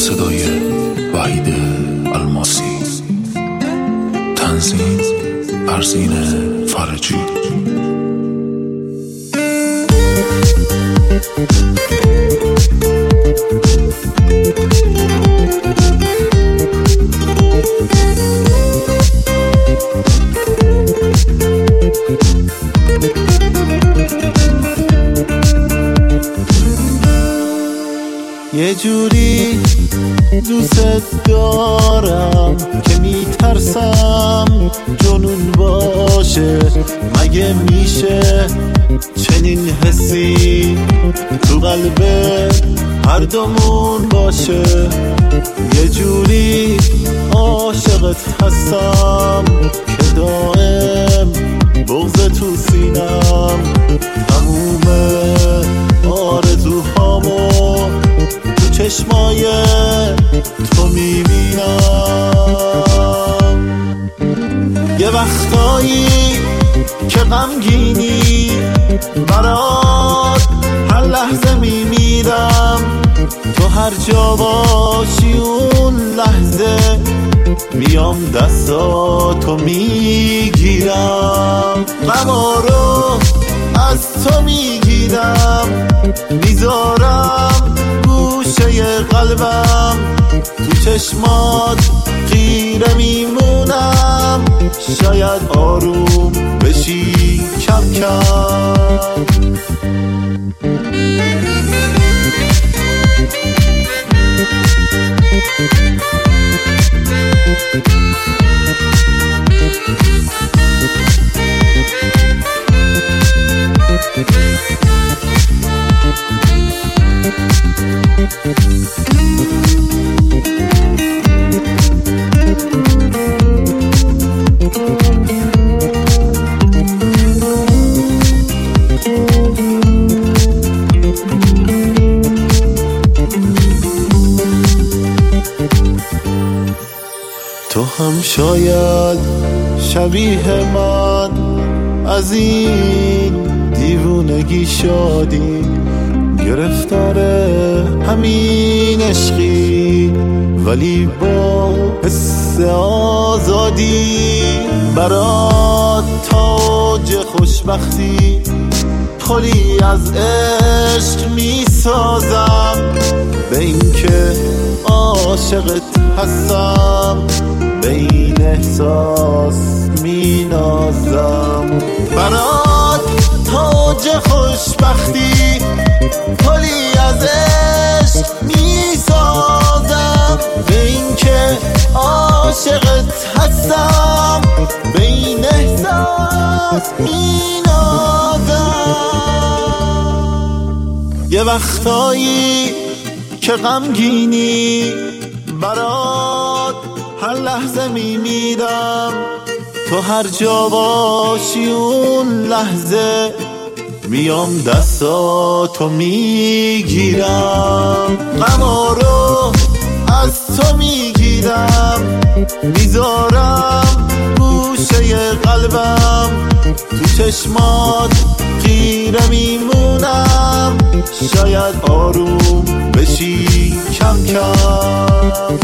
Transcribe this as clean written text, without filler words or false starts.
صدای وحید الماسی، تنظیم فرزین فرجی. یه جوری دوست دارم که میترسم جنون باشه. مگه میشه چنین حسی تو قلب هر دومون باشه؟ یه جوری عاشقت هستم که دائم بغض تو سینم، تموم آرزوهامو تو چشمای تو میبینم. یه وقتایی که غمگینی برات هر لحظه میمیرم، تو هر جا باشی اون لحظه میام دستاتو میگیرم. غما رو از تو میگیرم، میذارم گوشه قلبم، تو چشمات خیره میمونم. شاید آروم بشی کم کم. تو هم شاید شبیه من از این دیوونگی شادی، گرفتار همین عشقی ولی با حس آزادی. برات تاج خوشبختی پلی از عشق می سازم، به این که عاشقت هستم به این احساس می نازم. برات تاج خوشبختی پلی از عشق می سازم، به این که عاشقت هستم به این احساس می نازم. یه وقتایی که غمگینی برات هر لحظه میمیرم، تو هر جا باشی اون لحظه میام دستاتو میگیرم. غما رو از تو میگیرم، میذارم گوشه قلبم، تو چشمات خیره میمونم. شاید آروم بشی کم کم.